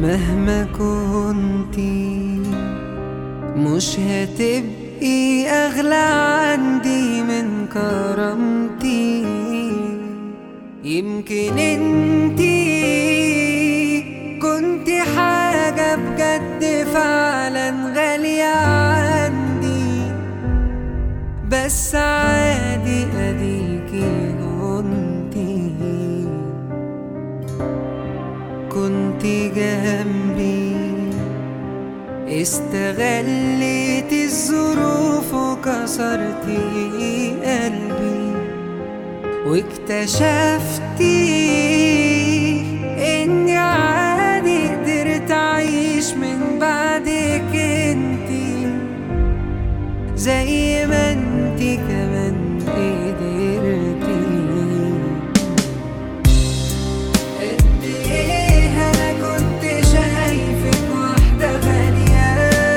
مهما كنتي مش هتبقي أغلى عندي من كرامتي. يمكن انتي كنتي حاجة بجد فعلا غالية عندي، بس عادي أديكي كنتي جنبي. استغليت الظروف وكسرتي قلبي، واكتشفتي اني عادي قدرت اعيش من بعدك انتي زي ما انتي كمان قدرتي. قد ايه انا كنت شايفك واحدة غالية،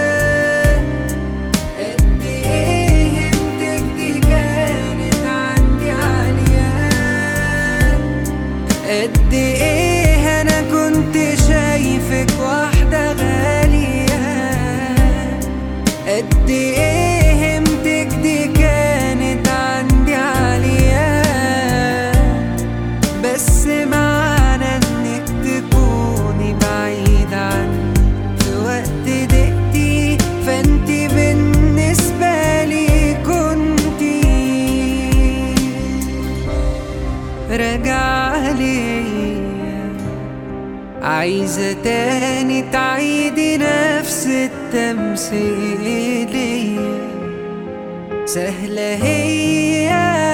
قد ايه همتك دي كانت عندي عالية، قد ايه انا كنت شايفك واحدة غالية، قد ايه همتك دي كانت عندي عالية. بس معنى انك تكوني بعيد عني في وقت ضيقتي، فانتي بالنسبة لي كنتي راجعة ليا، عايزة تاني تعيدي نفس التمثيلية. سهلة هي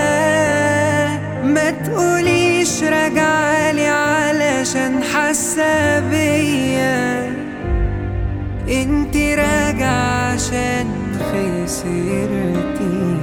ما تقوليش راجعالي علشان حاسة بيا، انتي راجعة عشان خسرتي.